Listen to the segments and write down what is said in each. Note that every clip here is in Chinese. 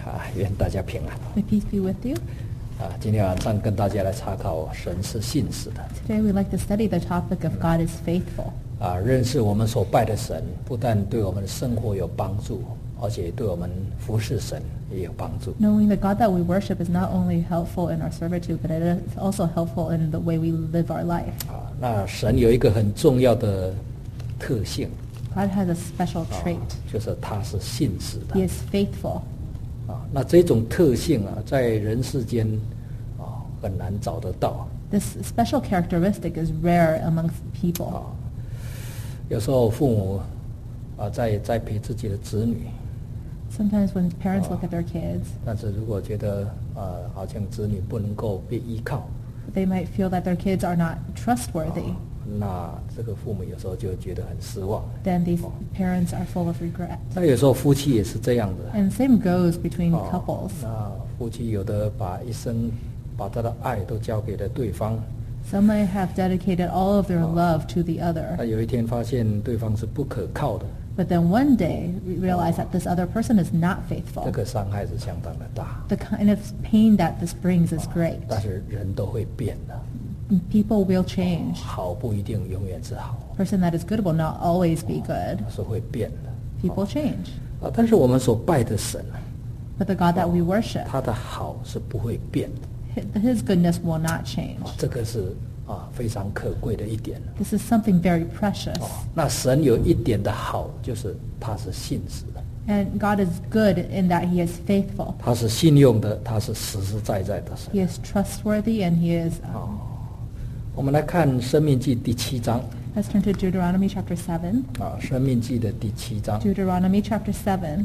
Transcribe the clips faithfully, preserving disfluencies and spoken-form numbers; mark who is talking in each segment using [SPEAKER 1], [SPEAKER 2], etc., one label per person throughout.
[SPEAKER 1] 啊，愿大家平安。
[SPEAKER 2] May peace be with you.
[SPEAKER 1] 啊，今天晚上跟大家来查考神是信实的。
[SPEAKER 2] Today we'd like to study the topic of God is faithful.
[SPEAKER 1] 啊，认识我们所拜的神，不但对我们的生活有帮助，而且对我们服侍神也有帮助。
[SPEAKER 2] Knowing the God that we worship is not only helpful in our servitude, but it is also helpful in the way we live our life.
[SPEAKER 1] 啊，那神有一个很重要的特性，
[SPEAKER 2] God has a special
[SPEAKER 1] 啊
[SPEAKER 2] trait.
[SPEAKER 1] 就是他是信实的。
[SPEAKER 2] He is faithful.
[SPEAKER 1] 啊，那这种特性啊，在人世间啊很难找得到。
[SPEAKER 2] This special characteristic is rare amongst people.
[SPEAKER 1] 啊，有时候父母啊在栽培自己的子女，
[SPEAKER 2] Sometimes when parents look at their kids,
[SPEAKER 1] 但是如果觉得啊好像子女不能够被依靠，
[SPEAKER 2] they might feel that their kids are not trustworthy.
[SPEAKER 1] 那这个父母有时候就觉得很失望。
[SPEAKER 2] Then these parents are full of regret.
[SPEAKER 1] 那有时候夫妻也是这样的。
[SPEAKER 2] And same goes between
[SPEAKER 1] 哦
[SPEAKER 2] couples.
[SPEAKER 1] 那夫妻有的把一生把他的爱都交给了对方，
[SPEAKER 2] Some may have dedicated all of their love to the
[SPEAKER 1] 那
[SPEAKER 2] other,
[SPEAKER 1] 有一天发现对方是不可靠的，
[SPEAKER 2] but then one day we realize that this other person is not
[SPEAKER 1] 这
[SPEAKER 2] faithful.
[SPEAKER 1] 个伤害是相当的大。
[SPEAKER 2] The kind of pain that this brings is great.
[SPEAKER 1] 但是人都会变的，
[SPEAKER 2] People will change.
[SPEAKER 1] 好不一定永远是好，
[SPEAKER 2] Person that is good will not always be good.
[SPEAKER 1] 是会变的。
[SPEAKER 2] People change.
[SPEAKER 1] 啊，但是我们所拜的神，
[SPEAKER 2] But the God that we worship,
[SPEAKER 1] 他的好是不会变的，
[SPEAKER 2] His goodness will not change.
[SPEAKER 1] 这个是啊非常可贵的一点。
[SPEAKER 2] This is something very precious.
[SPEAKER 1] 哦，那神有一点的好，就是他是信实的，
[SPEAKER 2] And God is good in that He is faithful.
[SPEAKER 1] 他是信用的，他是实实在在的神。
[SPEAKER 2] He is trustworthy and He is... Um,
[SPEAKER 1] 哦，我们来看《生命记》第七章
[SPEAKER 2] let's turn to Deuteronomy chapter seven.
[SPEAKER 1] 啊，《生命记》的第七章
[SPEAKER 2] Deuteronomy chapter seven.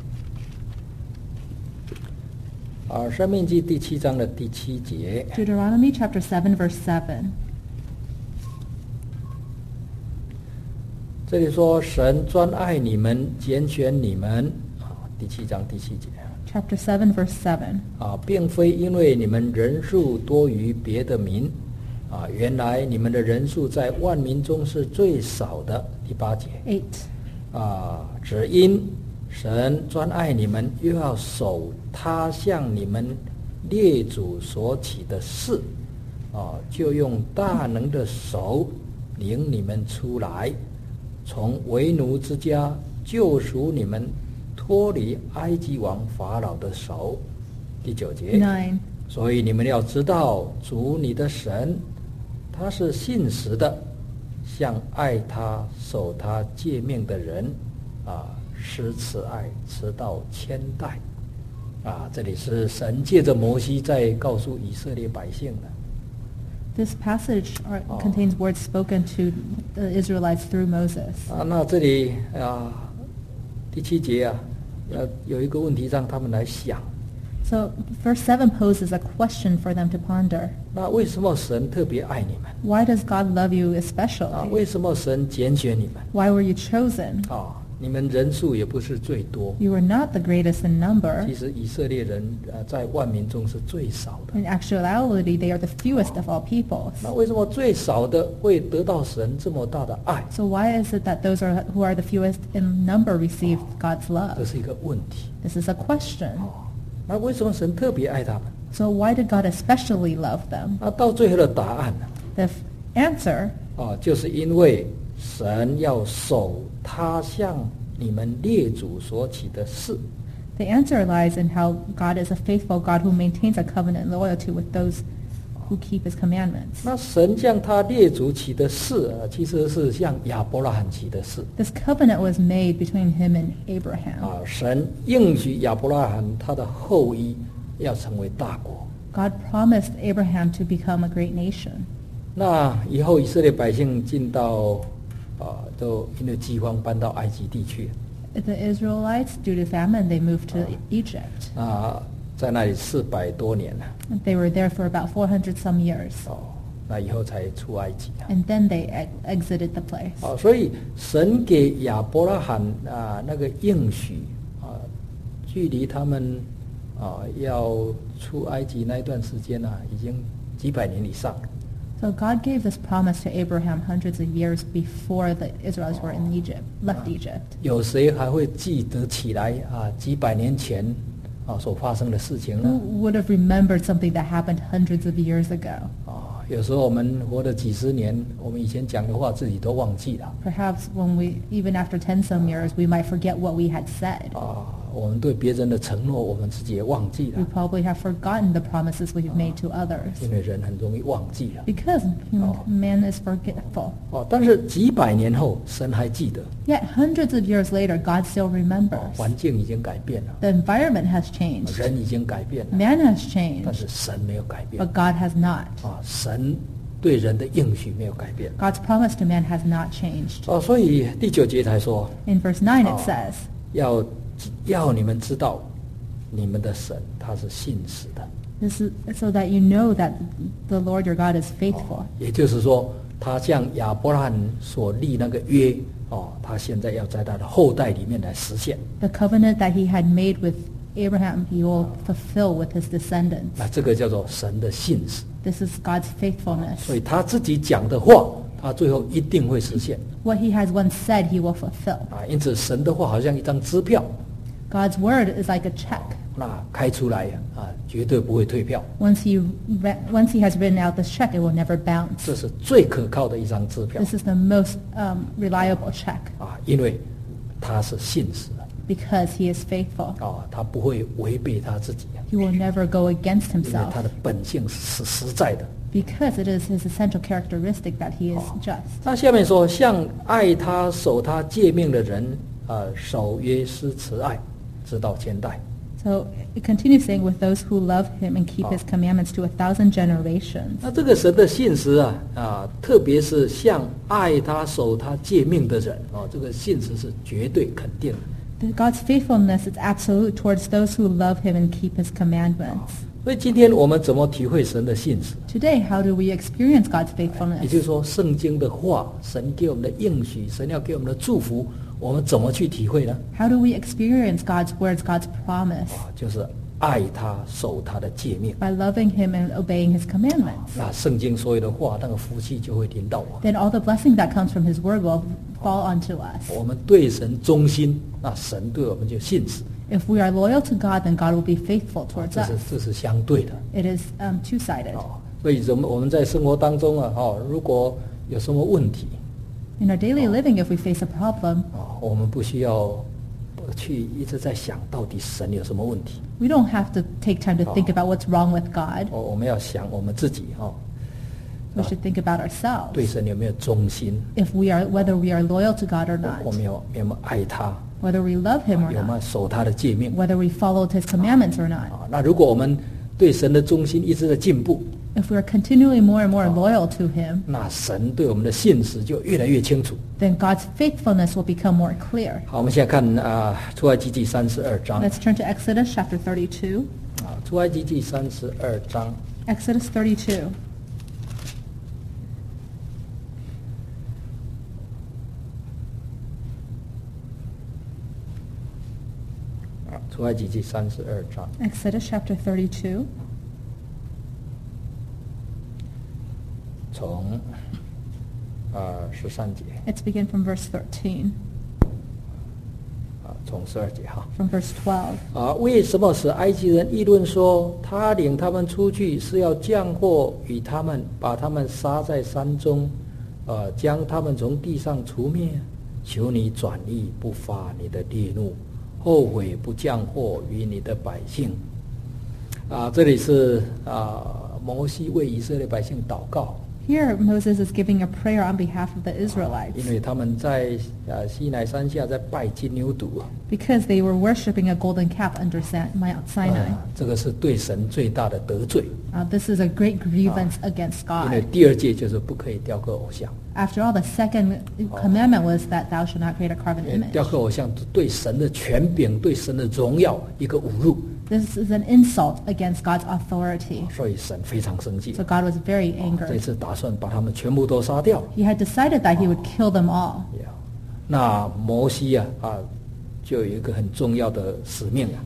[SPEAKER 1] 啊，《生命记》第七章的第七节。
[SPEAKER 2] Deuteronomy chapter seven, verse seven.
[SPEAKER 1] 这里说神专爱你们，拣选你们啊，第七章第七节
[SPEAKER 2] Chapter seven, verse seven.
[SPEAKER 1] 啊，并非因为你们人数多于别的民啊，原来你们的人数在万民中是最少的。第八节
[SPEAKER 2] eight.
[SPEAKER 1] 啊，只因神专爱你们，又要守他向你们列祖所起的誓啊，就用大能的手领你们出来，从为奴之家救赎你们，脱离埃及王法老的手。第九节
[SPEAKER 2] nine.
[SPEAKER 1] 所以你们要知道，主你的神，他是信实的，向爱他、守他诫命的人啊，施慈爱，直到千代。啊，这里是神借着摩西在告诉以色列百姓的。
[SPEAKER 2] This passage are,
[SPEAKER 1] Oh.
[SPEAKER 2] contains words spoken to the Israelites through Moses.
[SPEAKER 1] 啊，那这里啊，第七节啊，要有一个问题让他们来想：
[SPEAKER 2] So verse seven poses a question for them to ponder.
[SPEAKER 1] 那为什么神特别爱你们？
[SPEAKER 2] Why does God love you
[SPEAKER 1] 啊，
[SPEAKER 2] especially?
[SPEAKER 1] 为什么神拣选你们？
[SPEAKER 2] Why were you chosen?
[SPEAKER 1] 啊，你们人数也不是最多，
[SPEAKER 2] You were not the greatest in number.
[SPEAKER 1] 其实以色列人呃在万民中是最少的。
[SPEAKER 2] In actuality, they are the fewest of all peoples.
[SPEAKER 1] 那为什么最少的会得到神这么大的爱？
[SPEAKER 2] So why is it that those are, who are the fewest in number receive God's
[SPEAKER 1] 这
[SPEAKER 2] love?
[SPEAKER 1] 是一个问题。
[SPEAKER 2] This is a question.
[SPEAKER 1] 那为什么神特别爱他们？
[SPEAKER 2] So why did God especially love them?
[SPEAKER 1] 那到最后的答案呢？
[SPEAKER 2] The f- answer
[SPEAKER 1] 啊，就是因为神要守他向你们列祖所起的誓。
[SPEAKER 2] The answer lies in how God is a faithful God who maintains a covenant loyalty with those who keep His commandments.
[SPEAKER 1] 那神向他列祖起的誓啊，其实是向亚伯拉罕起的誓
[SPEAKER 2] This covenant was made between him and Abraham.
[SPEAKER 1] 啊。神应许亚伯拉罕他的后裔要成为大国。
[SPEAKER 2] God promised Abraham to become a great nation.
[SPEAKER 1] 那以后以色列百姓进到啊，都因为饥荒搬到埃及地去
[SPEAKER 2] The Israelites, due to famine, they moved to Egypt.
[SPEAKER 1] 啊，在那里四百多年了
[SPEAKER 2] They were there for about four hundred some years.
[SPEAKER 1] 哦，那以后才出埃及啊。
[SPEAKER 2] And then they ex- exited the place.
[SPEAKER 1] 哦，所以神给亚伯拉罕啊那个应许啊，距离他们啊要出埃及那一段时间呢、啊，已经几百年以上。
[SPEAKER 2] So God gave this promise to Abraham hundreds of years before the Israelites were in Egypt, left Egypt.
[SPEAKER 1] 有谁还会记得起来啊？几百年前啊所发生的事情
[SPEAKER 2] Who
[SPEAKER 1] 呢？
[SPEAKER 2] would have remembered something that happened hundreds of years ago?
[SPEAKER 1] 啊，有时候我们活了几十年，我们以前讲的话自己都忘记了
[SPEAKER 2] Perhaps when we, even after ten some years, we might forget what we had said.
[SPEAKER 1] 啊，我们对别人的承诺，我们自己也忘记
[SPEAKER 2] We
[SPEAKER 1] 了，
[SPEAKER 2] probably have forgotten the promises we've made to others.
[SPEAKER 1] 因为人很容易忘记了
[SPEAKER 2] Because human,
[SPEAKER 1] Oh.
[SPEAKER 2] man is forgetful.
[SPEAKER 1] 哦。但是几百年后，神还记得，
[SPEAKER 2] Yet hundreds of years later, God still
[SPEAKER 1] 哦
[SPEAKER 2] remembers.
[SPEAKER 1] 环境已经改变了，
[SPEAKER 2] The environment has changed.
[SPEAKER 1] 人已经改变了，
[SPEAKER 2] Man has
[SPEAKER 1] 但
[SPEAKER 2] changed,
[SPEAKER 1] 是神没有改变
[SPEAKER 2] but God has not.
[SPEAKER 1] 啊，神对人的应许没有改变
[SPEAKER 2] God's promise to man has not changed.
[SPEAKER 1] 哦。所以第九节才说，
[SPEAKER 2] In verse nine it
[SPEAKER 1] Oh.
[SPEAKER 2] says,
[SPEAKER 1] 要要你们知道，你们的神他是信实的。
[SPEAKER 2] this is so that you know that the Lord your God is faithful.
[SPEAKER 1] 也就是说，他向亚伯拉罕所立那个约，哦，他现在要在他的后代里面来实现。
[SPEAKER 2] The covenant that he had made with Abraham, he will fulfill with his descendants.
[SPEAKER 1] 那这个叫做神的信实，
[SPEAKER 2] This is God's faithfulness.
[SPEAKER 1] 所以他自己讲的话，他最后一定会实现
[SPEAKER 2] What he has once said, he will fulfill.
[SPEAKER 1] 啊。因此，神的话好像一张支票，
[SPEAKER 2] God's word is like a check.
[SPEAKER 1] 那开出来啊，绝对不会退票。
[SPEAKER 2] Once he, re- once he has written out this check, it will never bounce.
[SPEAKER 1] 这是最可靠的一张支票
[SPEAKER 2] This is the most um, reliable check
[SPEAKER 1] 啊，因为他是信实的
[SPEAKER 2] because he is faithful.
[SPEAKER 1] 啊，他不会违背他自己，
[SPEAKER 2] He will never go against
[SPEAKER 1] 因为
[SPEAKER 2] himself
[SPEAKER 1] 他的本性是实在的。
[SPEAKER 2] because it is his essential characteristic that he is just.
[SPEAKER 1] 那下面说，像爱他、守他诫命的人，呃，守约施慈爱，直到千代。
[SPEAKER 2] So it continues saying, with those who love him and keep his commandments to a thousand generations.
[SPEAKER 1] 那这个神的信实啊，啊，特别是像爱他、守他诫命的人，哦，这个信实是绝对肯定的。
[SPEAKER 2] The- God's faithfulness is absolute towards those who love him and keep his commandments.
[SPEAKER 1] 所以今天我们怎么体会神的信实？
[SPEAKER 2] Today, how do we experience God's
[SPEAKER 1] 也
[SPEAKER 2] faithfulness?
[SPEAKER 1] 就是说，圣经的话，神给我们的应许，神要给我们的祝福，我们怎么去体会呢？
[SPEAKER 2] How do we experience God's words, God's promise?
[SPEAKER 1] 啊，就是爱他、守他的诫命。
[SPEAKER 2] By loving him and obeying his commandments.
[SPEAKER 1] 那圣经所有的话，那个福气就会临到我们。
[SPEAKER 2] Then all the blessing that comes from his word will fall onto us.
[SPEAKER 1] 我们对神忠心，那神对我们就信实。
[SPEAKER 2] If we are loyal to God, then God will be faithful towards
[SPEAKER 1] 这是
[SPEAKER 2] us.
[SPEAKER 1] 这是相对的。
[SPEAKER 2] It is um, two-sided.
[SPEAKER 1] 哦，所以我们我们在生活当中啊，哦，如果有什么问题，
[SPEAKER 2] In our daily living, if we face a problem,
[SPEAKER 1] 哦，我们不需要去一直在想到底神有什么问题。
[SPEAKER 2] we don't have to take time to think about what's wrong with God.
[SPEAKER 1] 哦，我们要想我们自己哦，
[SPEAKER 2] We should think about ourselves.
[SPEAKER 1] 对神有没有忠心？
[SPEAKER 2] If we are, whether we are loyal to God or
[SPEAKER 1] 我
[SPEAKER 2] not,
[SPEAKER 1] 们有有没有爱他？
[SPEAKER 2] whether we love him or
[SPEAKER 1] 有没有
[SPEAKER 2] not,
[SPEAKER 1] 守他的诫命？
[SPEAKER 2] whether we followed his commandments or not.
[SPEAKER 1] 啊，那如果我们对神的忠心一直在进步，
[SPEAKER 2] If we are continually more and more loyal to him,
[SPEAKER 1] 那神对我们的信实就越来越清楚。
[SPEAKER 2] then God's faithfulness will become more clear.
[SPEAKER 1] 好，我们现在看啊，出埃及记三十二章
[SPEAKER 2] Let's turn to Exodus chapter thirty-two.
[SPEAKER 1] 啊，出埃及记三十二章
[SPEAKER 2] Exodus thirty-two.
[SPEAKER 1] 啊，出埃及记三十二章
[SPEAKER 2] Exodus chapter thirty-two.
[SPEAKER 1] 从呃十三节
[SPEAKER 2] Let's begin from verse thirteen.
[SPEAKER 1] 啊，从十二节哈。
[SPEAKER 2] From verse twelve.
[SPEAKER 1] 啊，为什么使埃及人议论说，他领他们出去是要降祸与他们，把他们杀在山中，呃，将他们从地上除灭？求你转意，不发你的烈怒，后悔不降祸于你的百姓。啊，这里是啊，摩西为以色列百姓祷告。
[SPEAKER 2] Here, Moses is giving a prayer on behalf of the
[SPEAKER 1] 因
[SPEAKER 2] Israelites
[SPEAKER 1] 为他们在呃西乃山下在拜金牛犊啊，
[SPEAKER 2] because they were worshiping a golden calf under Sa- Mount Sinai.
[SPEAKER 1] 啊这个是对神最大的得罪。
[SPEAKER 2] Uh, this is a great grievance against
[SPEAKER 1] 因为
[SPEAKER 2] God.
[SPEAKER 1] 第二诫就是不可以雕刻偶像，
[SPEAKER 2] After all, the second commandment was that thou shalt not create a carven
[SPEAKER 1] 因为
[SPEAKER 2] image.
[SPEAKER 1] 雕刻偶像对神的权柄、对神的荣耀一个侮辱，
[SPEAKER 2] This is an insult against God's authority.
[SPEAKER 1] 所以神非常生气
[SPEAKER 2] So，God was very
[SPEAKER 1] 这
[SPEAKER 2] angry.
[SPEAKER 1] 次打算把他们全部都杀掉。
[SPEAKER 2] He had decided that he would kill them all.
[SPEAKER 1] Yeah. 那摩西啊啊，就有一个很重要的使命啊，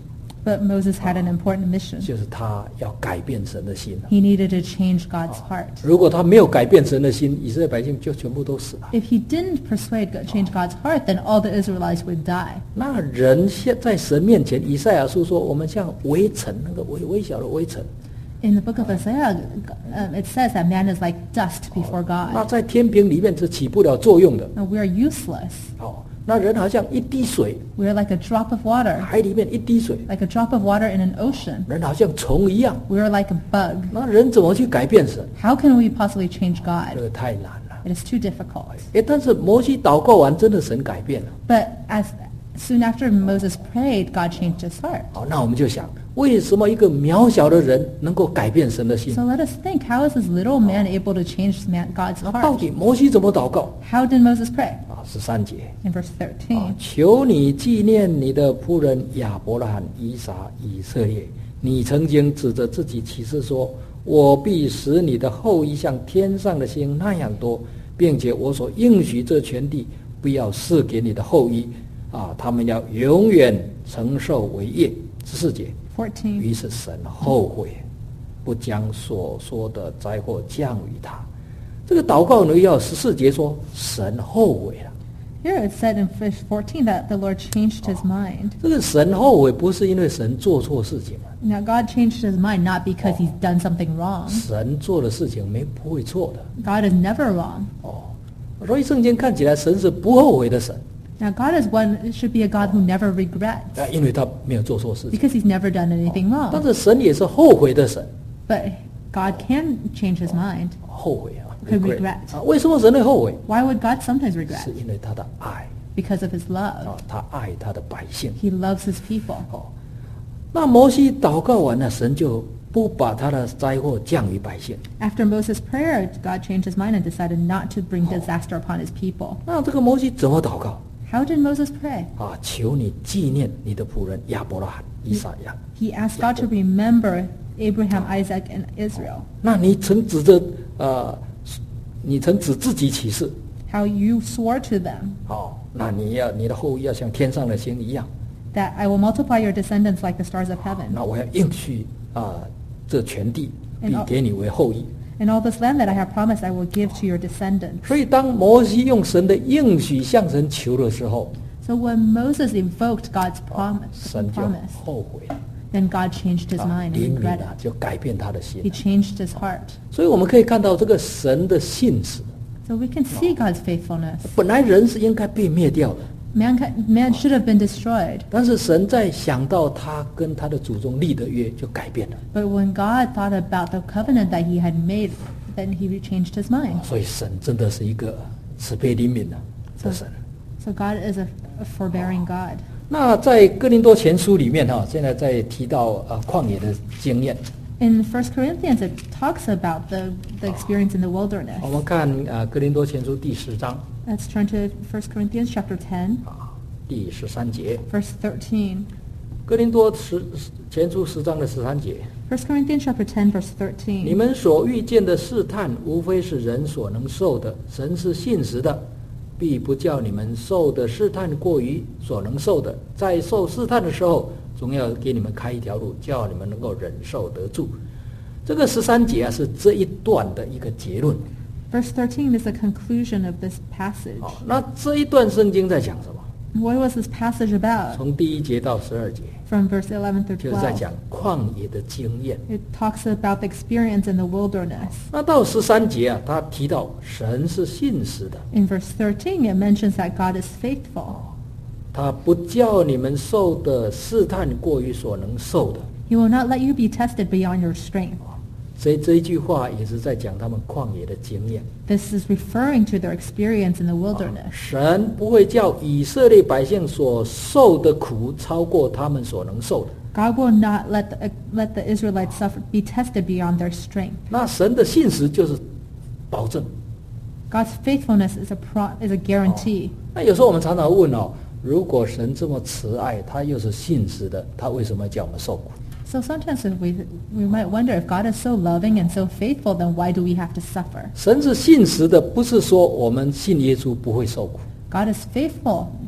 [SPEAKER 2] But Moses had an important mission.
[SPEAKER 1] 就是他要改变神的心。
[SPEAKER 2] He needed to change God's heart.
[SPEAKER 1] 如果他没有改变神的心，以色列百姓就全部都死了。
[SPEAKER 2] If he didn't persuade God, change God's heart, then all the Israelites would die.
[SPEAKER 1] 那人现在神面前，以赛亚书说，我们像微尘，那个微微小的微尘。
[SPEAKER 2] In the book of Isaiah, um, it says that man is like dust before
[SPEAKER 1] 那
[SPEAKER 2] God.
[SPEAKER 1] 在天平里面是起不了作用的。
[SPEAKER 2] Now we are useless.
[SPEAKER 1] 哦，那人好像一滴水，
[SPEAKER 2] We are like a drop of water,
[SPEAKER 1] 海里面一滴水，
[SPEAKER 2] like a drop of water in an ocean.
[SPEAKER 1] 人好像虫一样。
[SPEAKER 2] We are like a bug.
[SPEAKER 1] 那人怎么去改变神？
[SPEAKER 2] How can we possibly change
[SPEAKER 1] 这
[SPEAKER 2] God?
[SPEAKER 1] 个太难了。
[SPEAKER 2] It is too difficult.
[SPEAKER 1] 哎，但是摩西祷告完，真的神改变了。
[SPEAKER 2] But as soon after Moses prayed, God changed his heart.
[SPEAKER 1] 好，那我们就想，为什么一个渺小的人能够改变神的心？
[SPEAKER 2] So let us think, how is this little man able to change man, God's
[SPEAKER 1] 那到
[SPEAKER 2] heart?
[SPEAKER 1] 底摩西怎么祷告？
[SPEAKER 2] How did Moses pray?
[SPEAKER 1] 啊，十三节。
[SPEAKER 2] In verse
[SPEAKER 1] 啊
[SPEAKER 2] thirteen.
[SPEAKER 1] 求你纪念你的仆人亚伯拉罕、以撒、以色列。你曾经指着自己起誓说：“我必使你的后裔像天上的星那样多，并且我所应许这全地不要赐给你的后裔，啊，他们要永远承受为业。”十四节。
[SPEAKER 2] fourteen.
[SPEAKER 1] 于是神后悔，不将所说的灾祸降于他。这个祷告呢，要十四节说神后悔了。
[SPEAKER 2] Here it said in verse fourteen that the Lord changed his mind.
[SPEAKER 1] 这个神后悔不是因为神做错事情，
[SPEAKER 2] Now God changed his mind not because he's done something wrong.
[SPEAKER 1] 神做的事情没不会错的
[SPEAKER 2] God is never wrong.
[SPEAKER 1] 哦。所以圣经看起来神是不后悔的神
[SPEAKER 2] Now God is one, it should be a God who never regrets
[SPEAKER 1] 啊，因为他没有做错事情。
[SPEAKER 2] because he's never done anything
[SPEAKER 1] 但
[SPEAKER 2] wrong.
[SPEAKER 1] 是神也是后悔的神，
[SPEAKER 2] But God can change his mind.
[SPEAKER 1] 后悔啊
[SPEAKER 2] Could
[SPEAKER 1] regret
[SPEAKER 2] regret
[SPEAKER 1] 啊。为什么神会后悔？
[SPEAKER 2] Why would God sometimes regret?
[SPEAKER 1] 是因为他的爱
[SPEAKER 2] Because of his
[SPEAKER 1] 啊
[SPEAKER 2] love. ，
[SPEAKER 1] 他爱他的百姓。
[SPEAKER 2] He loves his people.
[SPEAKER 1] 哦，那摩西祷告完了，神就不把他的灾祸降于百姓。
[SPEAKER 2] After Moses' prayer, God changed his mind and decided not to bring disaster upon his people.
[SPEAKER 1] 那这个摩西怎么祷告
[SPEAKER 2] How did Moses pray?
[SPEAKER 1] 啊？求你纪念你的仆人亚伯拉罕、以撒亚。
[SPEAKER 2] He asked God to remember Abraham, Isaac, and Israel.
[SPEAKER 1] 那你曾指着呃，你曾指自己起誓，
[SPEAKER 2] How you swore to them
[SPEAKER 1] 哦，那你要你的后裔要像天上的星一样。
[SPEAKER 2] that I will multiply your descendants like the stars of heaven.
[SPEAKER 1] 那我要应许啊，这全地
[SPEAKER 2] And
[SPEAKER 1] 必
[SPEAKER 2] all-
[SPEAKER 1] 给你为后裔。
[SPEAKER 2] And all this land that I have promised I will give to your descendants.
[SPEAKER 1] 所以当摩西用神的应许向神求的时候，
[SPEAKER 2] So when Moses invoked God's promise,
[SPEAKER 1] 神就
[SPEAKER 2] promise,
[SPEAKER 1] 后悔了，
[SPEAKER 2] then God changed his
[SPEAKER 1] 啊，
[SPEAKER 2] mind and
[SPEAKER 1] 灵敏
[SPEAKER 2] regretted.
[SPEAKER 1] 啊，就改变他的心
[SPEAKER 2] He。changed his heart.
[SPEAKER 1] 所以我们可以看到这个神的信实，
[SPEAKER 2] So we can see God's faithfulness.
[SPEAKER 1] 本来人是应该被灭掉的，
[SPEAKER 2] Mankind, man should have been destroyed.
[SPEAKER 1] 但是神在想到他跟他的祖宗立的约，就改变了。
[SPEAKER 2] But when God thought about the covenant that he had made, then he changed his mind.
[SPEAKER 1] 所以神真的是一个慈悲灵敏的的神。
[SPEAKER 2] So God is a, a forbearing God.
[SPEAKER 1] 那在哥林多前书里面哈，现在在提到呃旷野的经验，
[SPEAKER 2] In First Corinthians, it talks about the, the experience in the wilderness.
[SPEAKER 1] 我们看啊哥林多前书第十章
[SPEAKER 2] Let's turn to First Corinthians chapter ten,
[SPEAKER 1] 啊第十三节，
[SPEAKER 2] verse thirteen.
[SPEAKER 1] 哥林多十前书十章的十三节，
[SPEAKER 2] First Corinthians chapter ten, verse
[SPEAKER 1] 你
[SPEAKER 2] thirteen.
[SPEAKER 1] 们所遇见的试探，无非是人所能受的，神是信实的，必不叫你们受的试探过于所能受的。在受试探的时候，总要给你们开一条路，叫你们能够忍受得住。这个十三节啊，是这一段的一个结论。
[SPEAKER 2] Verse thirteen is the conclusion of this passage.
[SPEAKER 1] 好，那这一段圣经在讲什么？
[SPEAKER 2] What was this passage about?
[SPEAKER 1] 从第一节到十二节，
[SPEAKER 2] From verse eleven through
[SPEAKER 1] 就是在
[SPEAKER 2] twelve.
[SPEAKER 1] 讲旷野的经验。
[SPEAKER 2] It talks about the experience in the wilderness.
[SPEAKER 1] 那到十三节啊，他提到神是信实的，
[SPEAKER 2] In verse thirteen, it mentions that God is faithful.
[SPEAKER 1] 他不叫你们受的试探过于所能受的。
[SPEAKER 2] He will not let you be tested beyond your strength.
[SPEAKER 1] 这这一句话也是在讲他们旷野的经验。
[SPEAKER 2] This is referring to their experience in the wilderness.
[SPEAKER 1] 神不会叫以色列百姓所受的苦超过他们所能受的。
[SPEAKER 2] God will not let the, let the Israelites suffer, be tested beyond their strength.
[SPEAKER 1] 那神的信实就是保证。
[SPEAKER 2] God's faithfulness is a pro, is a guarantee.
[SPEAKER 1] 那有时候我们常常问哦，如果神这么慈爱，他又是信实的，他为什么叫我们受苦？
[SPEAKER 2] So sometimes if we we might wonder if God is so loving and so faithful, then why do we have to suffer?
[SPEAKER 1] 神是信实的，不是说我们信耶稣不会受苦。
[SPEAKER 2] God is faithful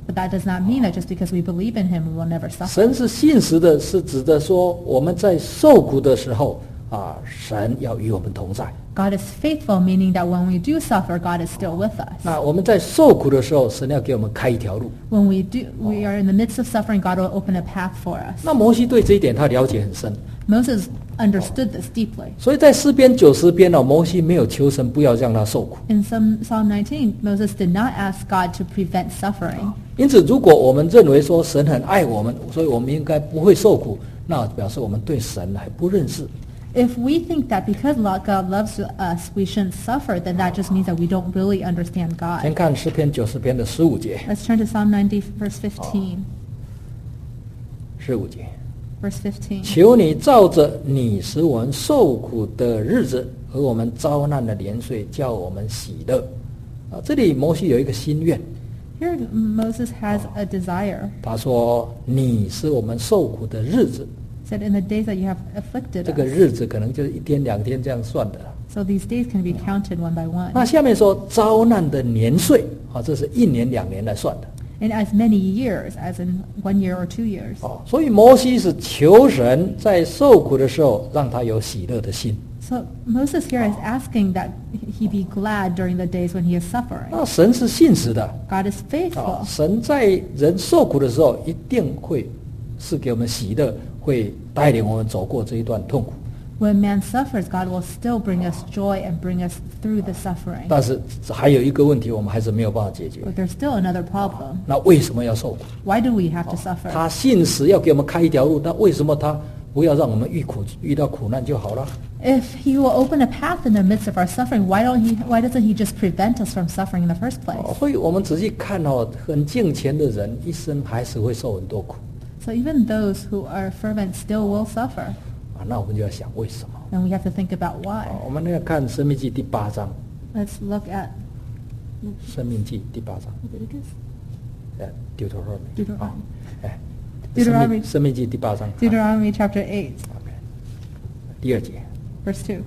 [SPEAKER 2] But that does not mean that just because we believe in him, we will never suffer.
[SPEAKER 1] 神是信实的，是指的说我们在受苦的时候啊，神要与我们同在。
[SPEAKER 2] God is faithful, meaning that when we do suffer, God is still with us.
[SPEAKER 1] 那我们在受苦的时候，神要给我们开一条路。
[SPEAKER 2] When we do, we are in the midst of suffering, God will open a path for us.
[SPEAKER 1] 那摩西对这一点他了解很深，
[SPEAKER 2] Moses understood this deeply.
[SPEAKER 1] 所以在诗篇九十篇呢，摩西没有求神不要让他受苦。
[SPEAKER 2] In some, Psalm nineteen, Moses did not ask God to prevent suffering.
[SPEAKER 1] 因此，如果我们认为说神很爱我们，所以我们应该不会受苦，那表示我们对神还不认识。
[SPEAKER 2] If we think that because lo- God loves us, we shouldn't suffer, then that just means that we don't really understand
[SPEAKER 1] 先
[SPEAKER 2] God.
[SPEAKER 1] 看诗篇九十篇的十五节，
[SPEAKER 2] Let's turn to Psalm ninety, verse fifteen.
[SPEAKER 1] 十五节，
[SPEAKER 2] Verse fifteen.
[SPEAKER 1] 求你照着你使我们受苦的日子和我们遭难的年岁，叫我们喜乐。啊，这里摩西有一个心愿，
[SPEAKER 2] Here Moses has a desire.
[SPEAKER 1] 他说：“你使我们受苦的日子，
[SPEAKER 2] Said, in the days that you have afflicted
[SPEAKER 1] 这个
[SPEAKER 2] us.
[SPEAKER 1] 日子可能就是一天两天这样算的。
[SPEAKER 2] So these days can be counted one by one.
[SPEAKER 1] 那下面说遭难的年岁，啊，这是一年两年来算的。
[SPEAKER 2] In as many years, as in one year or two years.
[SPEAKER 1] 哦，所以摩西是求神在受苦的时候让他有喜乐的心。
[SPEAKER 2] So Moses here is asking that he be glad during the days when he is suffering.
[SPEAKER 1] 那神是信实的，
[SPEAKER 2] God is
[SPEAKER 1] 啊，
[SPEAKER 2] faithful.
[SPEAKER 1] 神在人受苦的时候一定会是给我们喜乐，会带领我们走过这一段痛苦。
[SPEAKER 2] When man suffers, God will still bring us joy and bring us through the suffering.
[SPEAKER 1] 但是还有一个问题，我们还是没有办法解决。
[SPEAKER 2] But there's still another problem.
[SPEAKER 1] 那为什么要受苦？
[SPEAKER 2] Why do we have to suffer?
[SPEAKER 1] 他信实要给我们开一条路，那为什么他不要让我们遇苦遇到苦难就好了？
[SPEAKER 2] If he will open a path in the midst of our suffering, why don't he? Why doesn't he just prevent us from suffering in the first
[SPEAKER 1] 哦
[SPEAKER 2] place?
[SPEAKER 1] 所以我们仔细看哦，很敬虔的人一生还是会受很多苦
[SPEAKER 2] So even those who are fervent still will suffer.
[SPEAKER 1] 啊。那我们就要想为什么？
[SPEAKER 2] And we have to think about why.
[SPEAKER 1] 哦我们要看《生命记》第八章，
[SPEAKER 2] Let's look at
[SPEAKER 1] 《生命记》第八章，
[SPEAKER 2] Leviticus.
[SPEAKER 1] 呃，Deuteronomy，
[SPEAKER 2] Deuteronomy.
[SPEAKER 1] 啊哎，
[SPEAKER 2] Deuteronomy
[SPEAKER 1] 生命生命记第八章，
[SPEAKER 2] Deuteronomy chapter eight,
[SPEAKER 1] 啊 OK，第二节
[SPEAKER 2] verse two.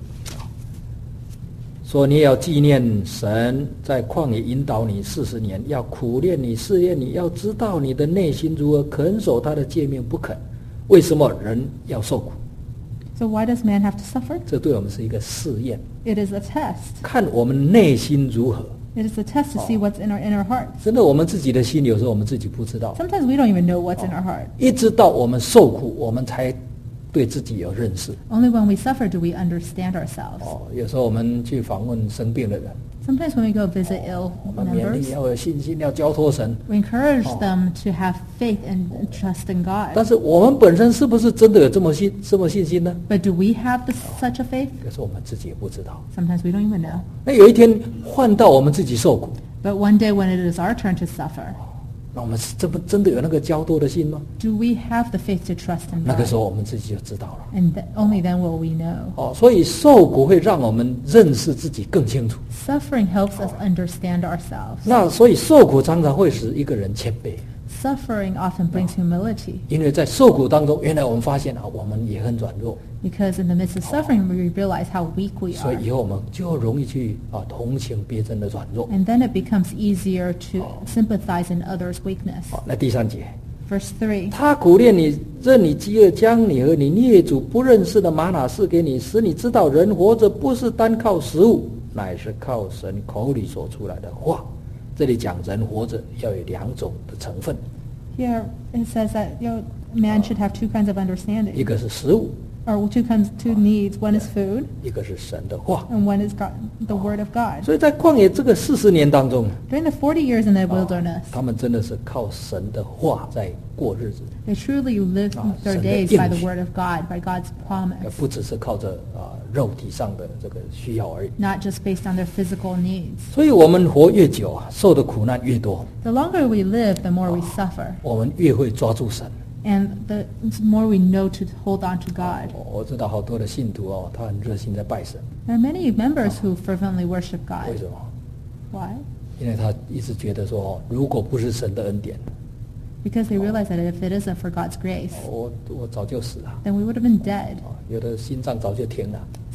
[SPEAKER 1] 说你也要纪念神在旷野引导你四十年，要苦练你试验你，要知道你的内心如何肯守他的诫命不肯。为什么人要受苦？
[SPEAKER 2] So why does man have to suffer?
[SPEAKER 1] 这对我们是一个试验，
[SPEAKER 2] It is a test.
[SPEAKER 1] 看我们内心如何。
[SPEAKER 2] It is a test to see what's in our inner hearts.
[SPEAKER 1] 真的，我们自己的心有时候我们自己不知道，
[SPEAKER 2] Sometimes we don't even know what's in our heart.
[SPEAKER 1] 一直到我们受苦，我们才对自己有认识。
[SPEAKER 2] Only when we suffer do we understand ourselves.
[SPEAKER 1] 哦，有时候我们去访问生病的人，
[SPEAKER 2] Sometimes when we go visit ill
[SPEAKER 1] 我们勉励
[SPEAKER 2] members,
[SPEAKER 1] 要有信心，要交托神。
[SPEAKER 2] we encourage
[SPEAKER 1] Oh.
[SPEAKER 2] them to have faith and trust in
[SPEAKER 1] 但
[SPEAKER 2] God.
[SPEAKER 1] 是我们本身是不是真的有这么信这么信心呢？
[SPEAKER 2] But do we have this, such a faith?
[SPEAKER 1] 可是我们自己也不知道。
[SPEAKER 2] Sometimes we don't even know.
[SPEAKER 1] 那有一天换到我们自己受苦，
[SPEAKER 2] But one day when it is our turn to suffer,
[SPEAKER 1] 那我们是真不真的有那个交托的心吗？
[SPEAKER 2] do we have the faith to trust in
[SPEAKER 1] 那个时
[SPEAKER 2] God?
[SPEAKER 1] 候我们自己就知道了。
[SPEAKER 2] And th- only then will we know.
[SPEAKER 1] 哦，所以受苦会让我们认识自己更清楚。
[SPEAKER 2] Suffering helps us understand ourselves.
[SPEAKER 1] 那所以受苦常常会使一个人谦卑，
[SPEAKER 2] Suffering often brings humility
[SPEAKER 1] 因为在受苦当中，原来我们发现啊，我们也很软弱，
[SPEAKER 2] because in the midst of suffering we realize how weak we
[SPEAKER 1] 所
[SPEAKER 2] are.
[SPEAKER 1] 以以后我们就容易去啊同情别人的软弱。
[SPEAKER 2] And then it becomes easier to sympathize in others' weakness.
[SPEAKER 1] 好，那第三节，
[SPEAKER 2] Verse three.
[SPEAKER 1] 他苦练你，任你饥饿，将你和你列祖不认识的玛拿赐给你，使你知道人活着不是单靠食物，乃是靠神口里所出来的话。这里讲人活着要有两种的成分，
[SPEAKER 2] Here it says that you know, man should have two kinds of
[SPEAKER 1] 一
[SPEAKER 2] understanding,
[SPEAKER 1] 个是食物，
[SPEAKER 2] or two kinds, two needs. One is food,
[SPEAKER 1] 一个是神的话。
[SPEAKER 2] and one is God, the Word of God.
[SPEAKER 1] 所以在旷野这个四十年当中，
[SPEAKER 2] During the forty years in the wilderness,
[SPEAKER 1] 他们真的是靠神的话在过日子，
[SPEAKER 2] they truly lived
[SPEAKER 1] Ah,
[SPEAKER 2] their
[SPEAKER 1] 神的
[SPEAKER 2] days
[SPEAKER 1] 应
[SPEAKER 2] by the
[SPEAKER 1] 许。
[SPEAKER 2] Word of God, by God's
[SPEAKER 1] 而
[SPEAKER 2] promise,
[SPEAKER 1] 不只是靠着啊肉体上的这个需要而已。
[SPEAKER 2] not just based on their physical needs.
[SPEAKER 1] 所以我们活越久啊，受的苦难越多，
[SPEAKER 2] The longer we live, the more we suffer,
[SPEAKER 1] 我们越会抓住神。
[SPEAKER 2] and the more we know to hold on to God.
[SPEAKER 1] 我我知道好多的信徒哦，他很热心在拜神，
[SPEAKER 2] There are many members who fervently worship
[SPEAKER 1] 为
[SPEAKER 2] God.
[SPEAKER 1] 什么？
[SPEAKER 2] Why?
[SPEAKER 1] 因为他一直觉得说，哦，如果不是神的恩典，
[SPEAKER 2] Because they realize that if it isn't for God's grace,
[SPEAKER 1] 我我早就死了，
[SPEAKER 2] then we would have been dead.
[SPEAKER 1] 哦有的心脏早就停了。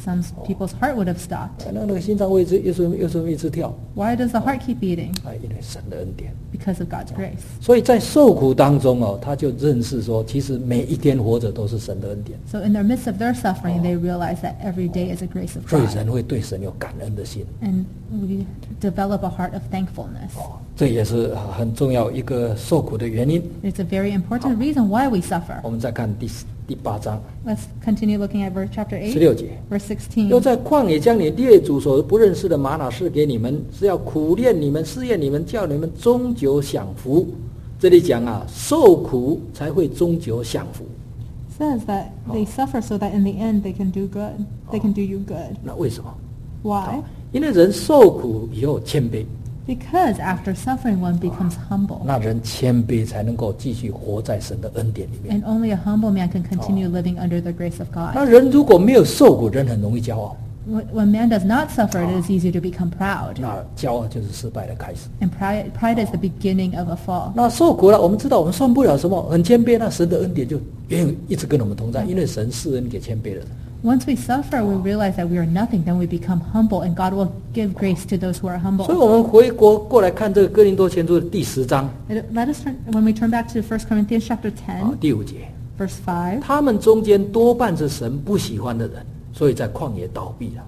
[SPEAKER 2] some people's heart would have stopped.
[SPEAKER 1] 那那个心脏为之又是又是一直跳，
[SPEAKER 2] Why does the heart keep beating?
[SPEAKER 1] 啊，因为神的恩典。
[SPEAKER 2] Because of God's grace.
[SPEAKER 1] 所以在受苦当中哦，他就认识说，其实每一天活着都是神的恩典，
[SPEAKER 2] So in the midst of their suffering, they realize that every day is a grace of
[SPEAKER 1] 所以
[SPEAKER 2] God.
[SPEAKER 1] 人会对神有感恩的心。
[SPEAKER 2] And we develop a heart of thankfulness.
[SPEAKER 1] 哦，这也是很重要一个受苦的原因。
[SPEAKER 2] It's a very important reason why we suffer.
[SPEAKER 1] 我们再看第第八章
[SPEAKER 2] Let's continue looking at verse chapter
[SPEAKER 1] 十
[SPEAKER 2] eight,
[SPEAKER 1] 六节。
[SPEAKER 2] verse sixteen.
[SPEAKER 1] 又在旷野将你列祖所不认识的玛拿赐给你们，是要苦练你们、试验你们，叫你们终究享福。这里讲啊，受苦才会终究享福。
[SPEAKER 2] Says that they suffer so that in the end they can do good. They can do you good.
[SPEAKER 1] 那为什么？
[SPEAKER 2] Why?
[SPEAKER 1] 因为人受苦以后谦卑，
[SPEAKER 2] Because after suffering, one becomes humble.
[SPEAKER 1] 那人谦卑才能够继续活在神的恩典里面。
[SPEAKER 2] And only a humble man can continue living under the grace of
[SPEAKER 1] 那
[SPEAKER 2] God.
[SPEAKER 1] 人如果没有受苦，人很容易骄傲，
[SPEAKER 2] Wh- When man does not suffer, it is easy to become proud.
[SPEAKER 1] 那骄傲就是失败的开始。
[SPEAKER 2] And pride, pride is the beginning of a fall.
[SPEAKER 1] 那受苦了，我们知道我们算不了什么，很谦卑，那神的恩典就永远一直跟我们同在，因为神施恩给谦卑的人。
[SPEAKER 2] Once we suffer, we realize that we are nothing, then we become humble, and God will give grace to those who are
[SPEAKER 1] 所以
[SPEAKER 2] humble.
[SPEAKER 1] 我们回国过来看这个哥林多前书的第十章
[SPEAKER 2] Let let us turn, when we turn back to First Corinthians chapter
[SPEAKER 1] 啊
[SPEAKER 2] ten,
[SPEAKER 1] 第五节，
[SPEAKER 2] verse five.
[SPEAKER 1] 他们中间多半是神不喜欢的人，所以在旷野倒闭了。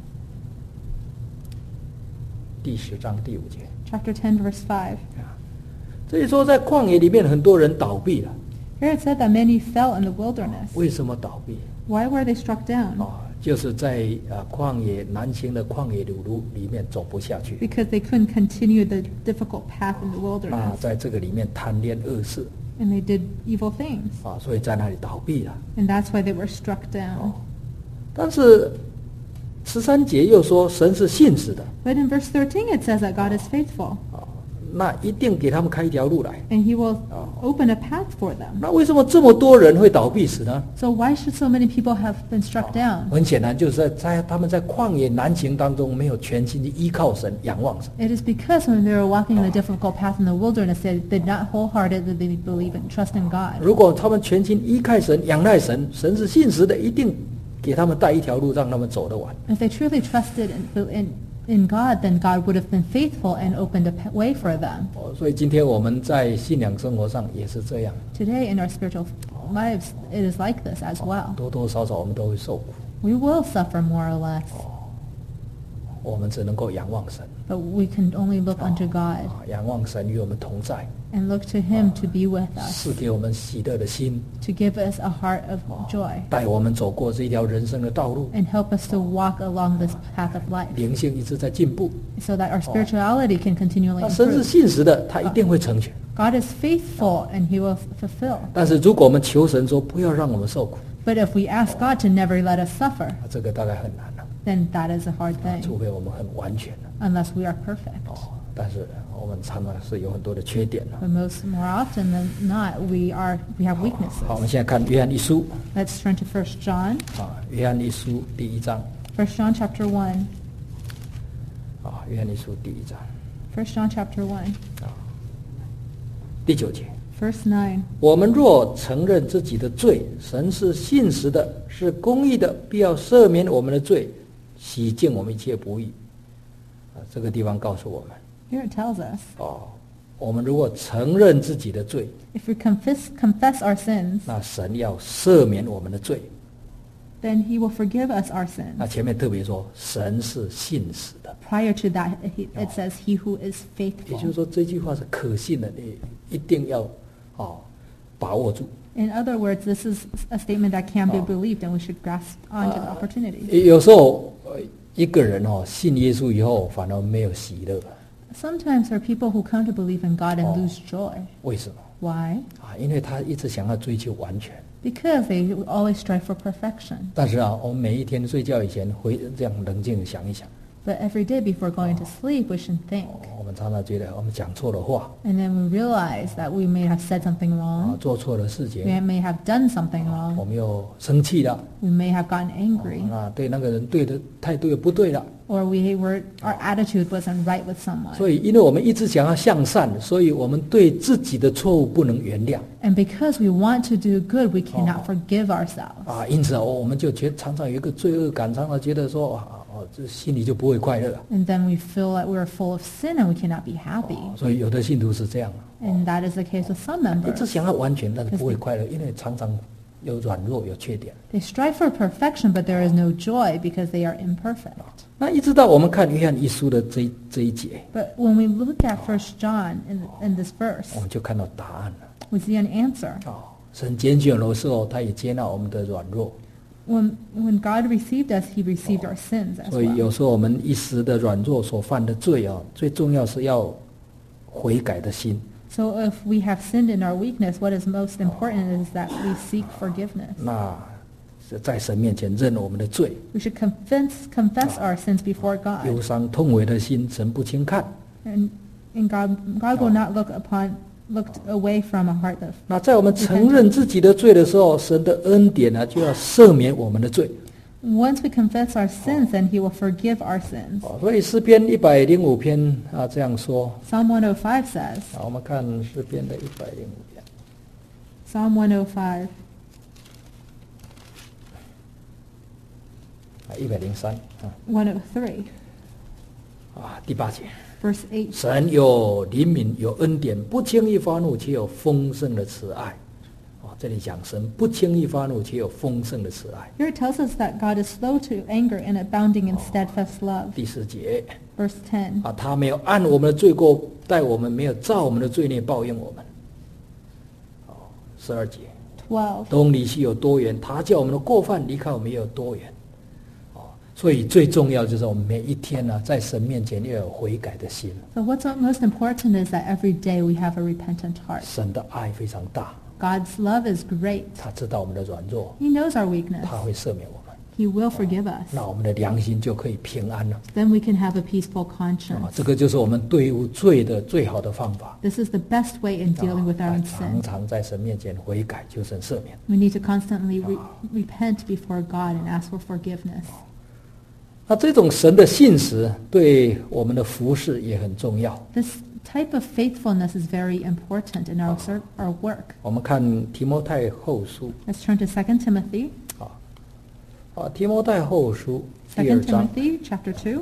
[SPEAKER 1] 第十章第五节，
[SPEAKER 2] Chapter ten, verse five.
[SPEAKER 1] 这里说在旷野里面很多人倒闭了，
[SPEAKER 2] Here it said that many fell in the wilderness.
[SPEAKER 1] 为什么倒闭？
[SPEAKER 2] Why were they struck down?
[SPEAKER 1] 啊，就是在啊旷野难行的旷野路路里面走不下去，
[SPEAKER 2] Because they couldn't continue the difficult path in the
[SPEAKER 1] 那
[SPEAKER 2] wilderness.
[SPEAKER 1] 在这个里面贪恋恶事
[SPEAKER 2] And they did evil things.
[SPEAKER 1] 啊，所以在那里倒闭了。
[SPEAKER 2] And that's why they were struck down.
[SPEAKER 1] 但是十三节又说神是信实的
[SPEAKER 2] But in verse thirteen it says that God is faithful.
[SPEAKER 1] 啊，那一定给他们开一条路来。
[SPEAKER 2] And he will open a path for them.
[SPEAKER 1] 那为什么这么多人会倒闭死呢？
[SPEAKER 2] So why should so many people have been struck down?
[SPEAKER 1] 很显然，就是在在他们在旷野难行当中，没有全心的依靠神、仰望神。
[SPEAKER 2] It is because when they were walking the difficult path in the wilderness, they did not wholeheartedly believe and trust in God.
[SPEAKER 1] 如果他们全心依靠神、仰赖神，神是信实的，一定给他们带一条路，让他们走得完。
[SPEAKER 2] If they truly trusted in, in, in God, then God would have been faithful and opened a pa- way for them.
[SPEAKER 1] 哦，所以今天我们在信仰生活上也是这样，
[SPEAKER 2] Today in our spiritual lives, it is like this as well.
[SPEAKER 1] 多多少少我们都会受苦，
[SPEAKER 2] We will suffer more or less,
[SPEAKER 1] 我们只能够仰望神
[SPEAKER 2] but we can only look unto God
[SPEAKER 1] 啊，仰望神与我们同在，
[SPEAKER 2] and look to Him to be with us,
[SPEAKER 1] 赐给我们喜乐的心，
[SPEAKER 2] to give us a heart of joy,
[SPEAKER 1] 带我们走过这一条人生的道路，
[SPEAKER 2] and help us to walk along this path of life
[SPEAKER 1] 灵性一直在进步。
[SPEAKER 2] so that our spirituality can continually
[SPEAKER 1] 那神是
[SPEAKER 2] improve.
[SPEAKER 1] 信实的，他一定会成全。
[SPEAKER 2] God is faithful and He will fulfill.
[SPEAKER 1] 但是如果我们求神说不要让我们受苦，
[SPEAKER 2] But if we ask God to never let us suffer,
[SPEAKER 1] 啊这个大概很难了，
[SPEAKER 2] then that is a hard
[SPEAKER 1] 除
[SPEAKER 2] thing,
[SPEAKER 1] 非我们很完全了。
[SPEAKER 2] unless we are perfect.
[SPEAKER 1] 哦，但是我们常常是有很多的缺点了。
[SPEAKER 2] But most more often than not, we are we have
[SPEAKER 1] 好，我
[SPEAKER 2] weaknesses.
[SPEAKER 1] 们现在看约翰一书
[SPEAKER 2] Let's turn to First John.
[SPEAKER 1] 啊，约翰一书第一章
[SPEAKER 2] First John chapter one.
[SPEAKER 1] 啊，约翰一书第一章
[SPEAKER 2] First John chapter one,
[SPEAKER 1] 第九节。
[SPEAKER 2] verse nine.
[SPEAKER 1] 我们若承认自己的罪，神是信实的，是公义的，必要赦免我们的罪，洗净我们一切不义。啊，这个地方告诉我们，
[SPEAKER 2] Here it tells us,
[SPEAKER 1] 哦，我们如果承认自己的罪，
[SPEAKER 2] if we confess confess our sins,
[SPEAKER 1] 那神要赦免我们的罪。
[SPEAKER 2] then He will forgive us our sins.
[SPEAKER 1] 那前面特别说，神是信实的，
[SPEAKER 2] Prior to that, he- it says, "He who is
[SPEAKER 1] 也就是
[SPEAKER 2] faithful."
[SPEAKER 1] 说这句话是可信的，你一定要哦把握住。
[SPEAKER 2] In other words, this is a statement that can be believed, and we should grasp onto the opportunity.
[SPEAKER 1] 有时候呃一个人哦信耶稣以后，反而没有喜乐，
[SPEAKER 2] Sometimes there are people who come to believe in God and
[SPEAKER 1] Oh.
[SPEAKER 2] lose joy.
[SPEAKER 1] 为什么
[SPEAKER 2] Why?
[SPEAKER 1] 啊？因为他一直想要追求完全。
[SPEAKER 2] Because they always strive for perfection.
[SPEAKER 1] 但是啊，我们每一天睡觉以前回这样冷静地想一想，
[SPEAKER 2] But every day before going to sleep, we should think.
[SPEAKER 1] 我们常常觉得我们讲错了话，
[SPEAKER 2] And then we realize that we may have said something
[SPEAKER 1] 啊，
[SPEAKER 2] wrong.
[SPEAKER 1] 做错了事情，
[SPEAKER 2] We may have done something
[SPEAKER 1] 我
[SPEAKER 2] wrong.
[SPEAKER 1] 们又生气了，
[SPEAKER 2] We may have gotten angry.
[SPEAKER 1] 啊，对那个人对的态度又不对了。
[SPEAKER 2] Or we were, our attitude wasn't right with someone.
[SPEAKER 1] 所以，因为我们一直想要向善，所以我们对自己的错误不能原谅
[SPEAKER 2] And because we want to do good, we cannot forgive ourselves.
[SPEAKER 1] 啊，因此啊，我们就觉常常有一个罪恶感，常常觉得说啊，哦，这心里就不会快乐了。
[SPEAKER 2] And then we feel like we're full of sin and we cannot be happy.
[SPEAKER 1] 所以有的信徒是这样，
[SPEAKER 2] And that is the case with some
[SPEAKER 1] 一
[SPEAKER 2] members.
[SPEAKER 1] 直想要完全，但是不会快乐，因为常常有软弱、有缺点。
[SPEAKER 2] They strive for perfection, but there is no joy because they are imperfect.
[SPEAKER 1] 那一直到我们看约翰一书的这一这一节，
[SPEAKER 2] But when we look at First John in, in this verse,
[SPEAKER 1] 我们就看到答案了。
[SPEAKER 2] we see an answer.
[SPEAKER 1] 哦，神拣选的时候，他也接纳我们的软弱，
[SPEAKER 2] When, when God received us, he received our sins as
[SPEAKER 1] 所以
[SPEAKER 2] well.
[SPEAKER 1] 有时候我们一时的软弱所犯的罪啊，最重要是要悔改的心。
[SPEAKER 2] So if we have sinned in our weakness, what is most important is that we seek forgiveness.
[SPEAKER 1] 那是在神面前认我们的罪，
[SPEAKER 2] We should confess, confess our sins before
[SPEAKER 1] 忧
[SPEAKER 2] God.
[SPEAKER 1] 伤痛悔的心，神不轻看。
[SPEAKER 2] And, and God, God will not look upon, looked away from a heart of.
[SPEAKER 1] 那在我们承认自己的罪的时候，神的恩典呢，就要赦免我们的罪。
[SPEAKER 2] Once we confess our sins, then he will forgive our sins.
[SPEAKER 1] 哦，所以诗篇一百零五篇啊这样说。
[SPEAKER 2] Psalm one oh five says,
[SPEAKER 1] 啊，我们看诗篇的一百零五篇。
[SPEAKER 2] Psalm one oh five,
[SPEAKER 1] 啊，一百零三啊
[SPEAKER 2] one oh three,
[SPEAKER 1] 啊，第八节，
[SPEAKER 2] verse eight.
[SPEAKER 1] 神有怜悯，有恩典，不轻易发怒，且有丰盛的慈爱。啊，这里讲神不轻易发怒，且有丰盛的慈爱。
[SPEAKER 2] Here it tells us that God is slow to anger and abounding in steadfast love.
[SPEAKER 1] 第四节
[SPEAKER 2] Verse ten,
[SPEAKER 1] 啊，他没有按我们的罪过待我们，没有照我们的罪孽报应我们。哦，十二节，
[SPEAKER 2] twelve.
[SPEAKER 1] 东离西有多远，他叫我们的过犯离开我们也有多远。哦，所以最重要就是我们每一天呢、在神面前要有悔改的心。
[SPEAKER 2] So what's most important is that every day we have a repentant heart.
[SPEAKER 1] 神的爱非常大，
[SPEAKER 2] God's love is great.
[SPEAKER 1] 他知道我们的软弱，
[SPEAKER 2] He knows our weakness.
[SPEAKER 1] 他会赦免我们，
[SPEAKER 2] He will forgive us.
[SPEAKER 1] 那我们的良心就可以平安了。
[SPEAKER 2] Then we can have a peaceful
[SPEAKER 1] 啊，
[SPEAKER 2] conscience.
[SPEAKER 1] 这个就是我们对付罪的最好的方法。
[SPEAKER 2] This is the best way in dealing with our
[SPEAKER 1] 啊
[SPEAKER 2] own
[SPEAKER 1] 常
[SPEAKER 2] sin.
[SPEAKER 1] 常在神面前悔改，求神赦免。
[SPEAKER 2] We need to constantly re- repent before God and ask for forgiveness.
[SPEAKER 1] 那这种神的信实对我们的服事也很重要。
[SPEAKER 2] This type of faithfulness is very important in our ser- our work.
[SPEAKER 1] 我们看提摩太后书
[SPEAKER 2] Let's turn to Second Timothy.
[SPEAKER 1] 啊，啊，提摩太后书第二
[SPEAKER 2] Second
[SPEAKER 1] 章
[SPEAKER 2] Timothy chapter two,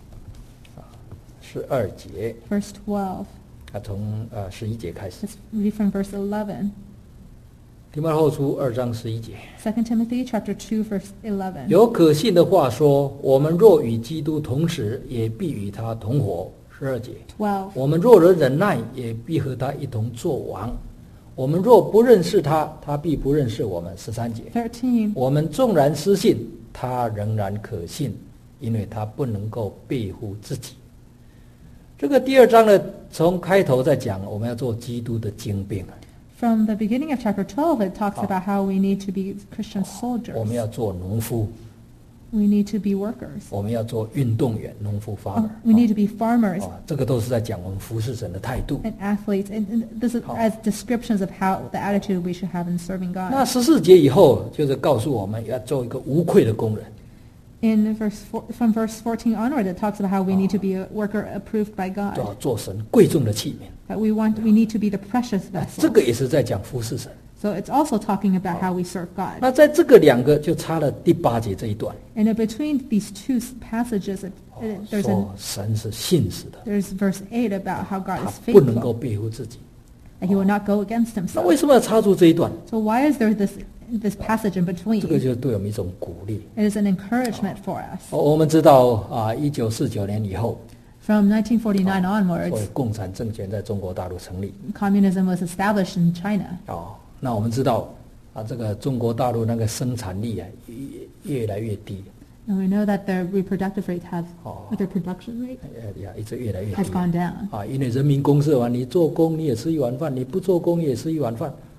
[SPEAKER 1] 十二节，
[SPEAKER 2] verse twelve.
[SPEAKER 1] 啊，从呃十一节开始。
[SPEAKER 2] Let's read from verse eleven.
[SPEAKER 1] 提摩太后书二章十一节，
[SPEAKER 2] Second Timothy chapter two, verse eleven.
[SPEAKER 1] 有可信的话说：我们若与基督同死，也必与他同活。十二节，
[SPEAKER 2] twelve.
[SPEAKER 1] 我们若能忍耐，也必和他一同作王。我们若不认识他，他必不认识我们。十三节，
[SPEAKER 2] thirteen.
[SPEAKER 1] 我们纵然失信，他仍然可信，因为他不能够背乎自己。这个第二章呢，从开头在讲我们要做基督的精兵，
[SPEAKER 2] From the beginning of chapter twelve, it talks about how we need to be Christian soldiers.
[SPEAKER 1] 我们要做农夫，
[SPEAKER 2] We need to be workers.
[SPEAKER 1] 我们要做运动员，农夫 farmer。
[SPEAKER 2] We need to be farmers
[SPEAKER 1] 啊，这个都是在讲我们服侍神的态度。
[SPEAKER 2] and athletes. And, and this is as descriptions of how the attitude we should have in serving
[SPEAKER 1] 那
[SPEAKER 2] God.
[SPEAKER 1] 十四节以后，就是告诉我们要做一个无愧的工人。
[SPEAKER 2] In verse four, from verse fourteen onward, it talks about how we need to be a worker approved by
[SPEAKER 1] 都要
[SPEAKER 2] God.
[SPEAKER 1] 做神贵重的器皿，
[SPEAKER 2] That we want, we need to be the precious
[SPEAKER 1] 这
[SPEAKER 2] vessel.
[SPEAKER 1] 个也是在讲服侍神。
[SPEAKER 2] So it's also talking about how we serve God.
[SPEAKER 1] 那在这个两个就差了第八节这一段，
[SPEAKER 2] And in between these two passages, it, it, there's
[SPEAKER 1] 说
[SPEAKER 2] a
[SPEAKER 1] 神是信实的，
[SPEAKER 2] there's verse eight about how God
[SPEAKER 1] 他
[SPEAKER 2] is
[SPEAKER 1] 不能够
[SPEAKER 2] faithful,
[SPEAKER 1] 背负自己。
[SPEAKER 2] that He will not go against
[SPEAKER 1] 那
[SPEAKER 2] Himself.
[SPEAKER 1] 为什么要插入这一段？
[SPEAKER 2] So why is there this this passage in
[SPEAKER 1] 这个
[SPEAKER 2] between?
[SPEAKER 1] 就是对我们一种鼓励。
[SPEAKER 2] It is an encouragement for us.
[SPEAKER 1] 我我们知道啊，一九四九年以后，
[SPEAKER 2] From nineteen forty-nine
[SPEAKER 1] 所
[SPEAKER 2] onwards,
[SPEAKER 1] 谓共产政权在中国大陆成立。
[SPEAKER 2] communism was established in China.
[SPEAKER 1] 哦，那我们知道啊，这个中国大陆那个生产力啊越越来越低，
[SPEAKER 2] And we know that their reproductive rate has,
[SPEAKER 1] Oh.
[SPEAKER 2] or their production rate
[SPEAKER 1] 呃呀，一直越来越
[SPEAKER 2] has
[SPEAKER 1] 低。
[SPEAKER 2] gone down.
[SPEAKER 1] 啊，因为人民公社嘛，你做工你也吃一碗饭，你不做工你也吃一碗饭。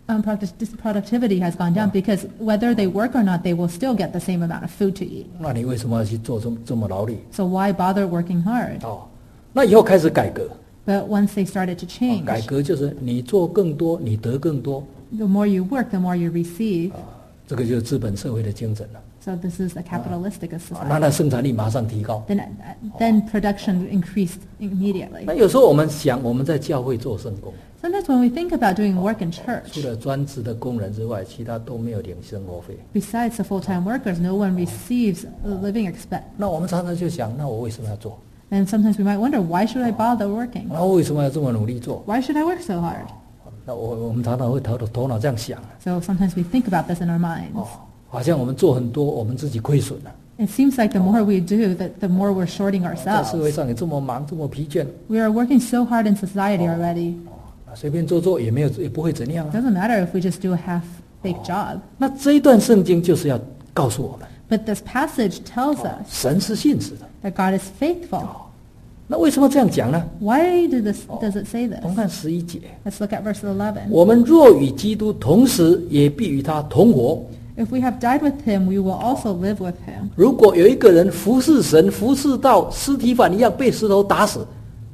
[SPEAKER 2] um, product- this productivity has gone down because whether they work or not, they will still get the same amount of food to eat.
[SPEAKER 1] 那你为什么要去做这么这么劳力？
[SPEAKER 2] So why bother working hard?
[SPEAKER 1] 哦，那以后开始改革，
[SPEAKER 2] But once they started to
[SPEAKER 1] 哦
[SPEAKER 2] change,
[SPEAKER 1] 改革就是你做更多，你得更多，
[SPEAKER 2] the more you work, the more you receive.
[SPEAKER 1] 这个就是资本社会的精神了。
[SPEAKER 2] So this is a capitalistic
[SPEAKER 1] 啊
[SPEAKER 2] society.
[SPEAKER 1] 那那生产力马上提高。
[SPEAKER 2] Then, then production increased immediately.
[SPEAKER 1] 那有时候我们想，我们在教会做圣工，
[SPEAKER 2] Sometimes when we think about doing work in
[SPEAKER 1] 除
[SPEAKER 2] church,
[SPEAKER 1] 了专职的工人之外，其他都没有领生活费。
[SPEAKER 2] besides the full-time workers, no one receives a living expense.
[SPEAKER 1] 那我们常常就想，那我为什么要做？
[SPEAKER 2] And sometimes we might wonder, why should I bother working?
[SPEAKER 1] 那我为什么要这么努力做？
[SPEAKER 2] Why should I work so hard?
[SPEAKER 1] 那我我们常常会头头脑这样想，
[SPEAKER 2] So sometimes we think about this in our minds.
[SPEAKER 1] 哦，好像我们做很多，我们自己亏损了。
[SPEAKER 2] It seems like the more we do, that the more we're shorting
[SPEAKER 1] 在社
[SPEAKER 2] ourselves.
[SPEAKER 1] 会上也这么忙，这么疲倦，
[SPEAKER 2] We are working so hard in society already.
[SPEAKER 1] 啊随便做做也没有也不会怎样
[SPEAKER 2] It
[SPEAKER 1] 啊。
[SPEAKER 2] doesn't matter if we just do a half-baked job.
[SPEAKER 1] 那这一段圣经就是要告诉我们，
[SPEAKER 2] But this passage tells us
[SPEAKER 1] 神是信实的。
[SPEAKER 2] that God is faithful.
[SPEAKER 1] 那为什么这样讲呢？
[SPEAKER 2] Why did this, does it say
[SPEAKER 1] 我们
[SPEAKER 2] this?
[SPEAKER 1] 看十一节，
[SPEAKER 2] Let's look at verse eleven.
[SPEAKER 1] 我们若与基督同时，也必与他同活。
[SPEAKER 2] If we have died with him, we will also live with him.
[SPEAKER 1] 如果有一个人服侍神，服侍到司提反一样被石头打死，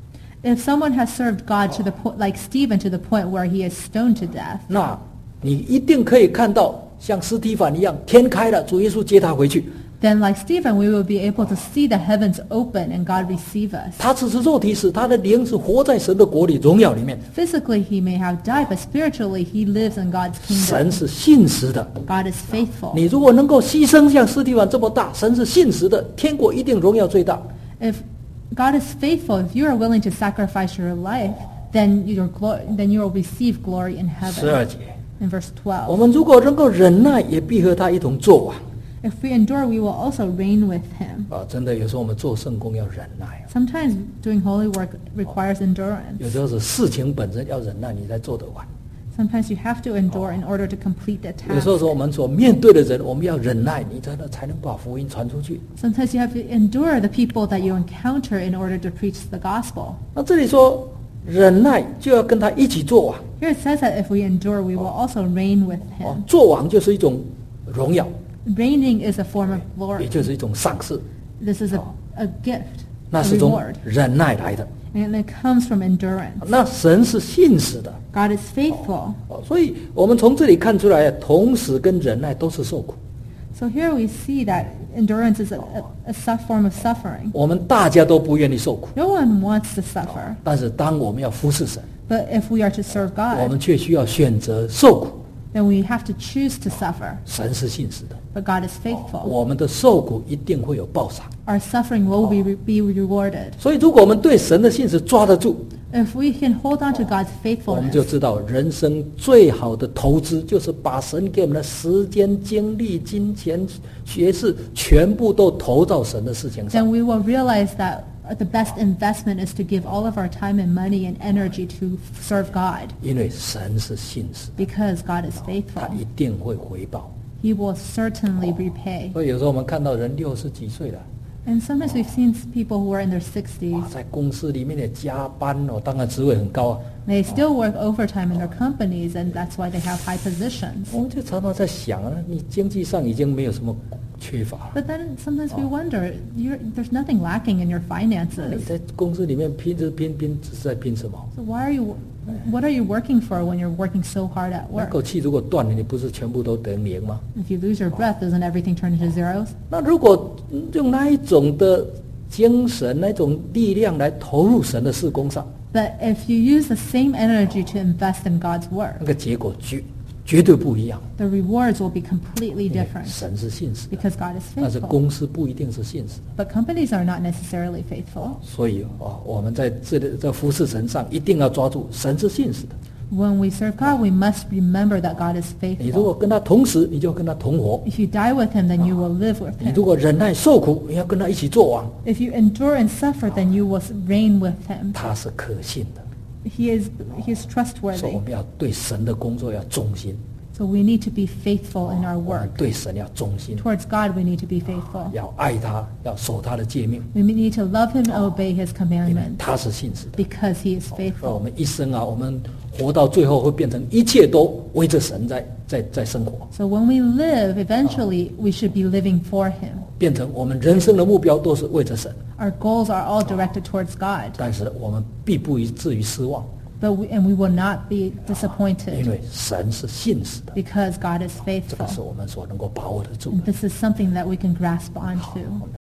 [SPEAKER 2] If someone has served God to the point, like Stephen, to the point where he is stoned to death,
[SPEAKER 1] 那你一定可以看到像司提反一样，天开了，主耶稣接他回去。
[SPEAKER 2] then like Stephen, we will be able to see the heavens open and God receive us.
[SPEAKER 1] 他只是肉体死，他的灵是活在神的国里荣耀里面。
[SPEAKER 2] Physically, he may have died, but spiritually, he lives in God's
[SPEAKER 1] 神
[SPEAKER 2] kingdom.
[SPEAKER 1] 是信实的。
[SPEAKER 2] God is faithful.
[SPEAKER 1] 你如果能够牺牲像司提反这么大，神是信实的，天国一定荣耀最大。
[SPEAKER 2] If God is faithful, if you are willing to sacrifice your life, then your glo- then you will receive glory in
[SPEAKER 1] 十二
[SPEAKER 2] heaven.
[SPEAKER 1] 节，
[SPEAKER 2] In verse
[SPEAKER 1] 我
[SPEAKER 2] twelve,
[SPEAKER 1] 们如果能够忍耐，也必和他一同作王。
[SPEAKER 2] if we endure, we will also reign with him.
[SPEAKER 1] 啊，真的，有时候我们做圣工要忍耐，
[SPEAKER 2] Sometimes doing holy work requires
[SPEAKER 1] 有
[SPEAKER 2] endurance.
[SPEAKER 1] 时候是事情本身要忍耐，你才做得完。
[SPEAKER 2] Sometimes you have to endure in order to complete the
[SPEAKER 1] 有时候
[SPEAKER 2] task.
[SPEAKER 1] 是我们所面对的人，我们要忍耐，你才能才能把福音传出去。
[SPEAKER 2] Sometimes you have to endure the people that you encounter in order to preach the gospel.
[SPEAKER 1] 那这里说忍耐就要跟他一起做王，
[SPEAKER 2] Here it says that if we endure, we will also reign with
[SPEAKER 1] 哦
[SPEAKER 2] him.
[SPEAKER 1] 做王就是一种荣耀，
[SPEAKER 2] Reigning is a form of
[SPEAKER 1] 也
[SPEAKER 2] glory.
[SPEAKER 1] 就是一种赏赐，
[SPEAKER 2] This is a, a gift,
[SPEAKER 1] 那
[SPEAKER 2] a
[SPEAKER 1] 是从
[SPEAKER 2] reward.
[SPEAKER 1] 忍耐来的。
[SPEAKER 2] And it comes from endurance.
[SPEAKER 1] 那神是信实的，
[SPEAKER 2] God is faithful.
[SPEAKER 1] 哦所以我们从这里看出来，同时跟忍耐都是受苦。
[SPEAKER 2] So here we see that endurance is a, a, a su- form of suffering.
[SPEAKER 1] 我们大家都不愿意受苦，
[SPEAKER 2] No one wants to suffer.
[SPEAKER 1] 但是当我们要服侍神，
[SPEAKER 2] But if we are to serve
[SPEAKER 1] 我们
[SPEAKER 2] God,
[SPEAKER 1] 却需要选择受苦。
[SPEAKER 2] then we have to choose to suffer.
[SPEAKER 1] 神是信实的，
[SPEAKER 2] But God is faithful.
[SPEAKER 1] 我们的受苦一定会有报赏。
[SPEAKER 2] Our suffering will be, re- be rewarded.
[SPEAKER 1] 所以，如果我们对神的信实抓得住，
[SPEAKER 2] If we can hold on to God's
[SPEAKER 1] 我们就
[SPEAKER 2] faithfulness,
[SPEAKER 1] 知道人生最好的投资就是把神给我们的时间、精力、金钱、学识全部都投到神的事情
[SPEAKER 2] then
[SPEAKER 1] 上。
[SPEAKER 2] we will realize that the best investment is to give all of our time and money and energy to serve God,
[SPEAKER 1] 因为神是信实，
[SPEAKER 2] because God is
[SPEAKER 1] 他
[SPEAKER 2] faithful.
[SPEAKER 1] 一定会回报。
[SPEAKER 2] He will certainly repay.
[SPEAKER 1] 所以有时候我们看到人六十几岁了，
[SPEAKER 2] And sometimes we've seen people who are in their
[SPEAKER 1] 哇
[SPEAKER 2] sixties.
[SPEAKER 1] 在公司里面也加班哦，当然职位很高啊。
[SPEAKER 2] They still work overtime in their companies, and that's why they have high positions.
[SPEAKER 1] 我们就常常在想啊，你经济上已经没有什么缺乏了，
[SPEAKER 2] But then sometimes we wonder, you're, there's nothing lacking in your
[SPEAKER 1] 你
[SPEAKER 2] finances.
[SPEAKER 1] 在公司里面拼着拼拼，只是在拼什么？
[SPEAKER 2] So why are you, what are you working for when you're working so hard at
[SPEAKER 1] 那
[SPEAKER 2] work?
[SPEAKER 1] 口气如果断了，你不是全部都等零吗？
[SPEAKER 2] If you lose your breath, doesn't everything turn into zeros?
[SPEAKER 1] 那如果用那一种的精神、那种力量来投入神的事工上，
[SPEAKER 2] But if you use the same energy to invest in God's
[SPEAKER 1] 那
[SPEAKER 2] work,
[SPEAKER 1] 个结果绝绝对不一样。
[SPEAKER 2] the rewards will be completely
[SPEAKER 1] 因为
[SPEAKER 2] different
[SPEAKER 1] 神是信实的，
[SPEAKER 2] because God is
[SPEAKER 1] 但是
[SPEAKER 2] faithful.
[SPEAKER 1] 公司不一定是信实的。
[SPEAKER 2] But companies are not necessarily faithful.
[SPEAKER 1] 所以啊，我们在这里在服侍神上一定要抓住神是信实的。
[SPEAKER 2] When we serve God, we must remember that God is
[SPEAKER 1] 你如果
[SPEAKER 2] faithful.
[SPEAKER 1] 跟他同时，你就跟他同活；
[SPEAKER 2] If you die with him, then you will live with
[SPEAKER 1] 你如
[SPEAKER 2] him.
[SPEAKER 1] 果忍耐受苦，你要跟他一起做王。
[SPEAKER 2] If you endure and suffer, then you will reign with him.
[SPEAKER 1] 他是可信的，
[SPEAKER 2] He is, he is
[SPEAKER 1] 所以我
[SPEAKER 2] trustworthy.
[SPEAKER 1] 们要对神的工作要忠心。
[SPEAKER 2] So we need to be faithful in our
[SPEAKER 1] 我们
[SPEAKER 2] work.
[SPEAKER 1] 对神要忠心，
[SPEAKER 2] Towards God, we need to be faithful.
[SPEAKER 1] 要爱他，要守他的诫命，
[SPEAKER 2] We need to love Him and obey His
[SPEAKER 1] 因为
[SPEAKER 2] commandments
[SPEAKER 1] 他是信实的。
[SPEAKER 2] because He is
[SPEAKER 1] 所以我
[SPEAKER 2] faithful.
[SPEAKER 1] 们一生啊，我们活到最后会变成一切都围着神在在在生活，
[SPEAKER 2] So when we live, eventually we should be living for Him.
[SPEAKER 1] 变成我们人生的目标都是为着神，
[SPEAKER 2] Our goals are all directed towards God,
[SPEAKER 1] 但是我们必不至于失望，
[SPEAKER 2] but we, and we will not be
[SPEAKER 1] 因
[SPEAKER 2] disappointed
[SPEAKER 1] 为神是信实的，
[SPEAKER 2] because God is
[SPEAKER 1] 这个是
[SPEAKER 2] faithful.
[SPEAKER 1] 我们所能够把握得住
[SPEAKER 2] And
[SPEAKER 1] 的。
[SPEAKER 2] this is something that we can grasp onto.
[SPEAKER 1] 我们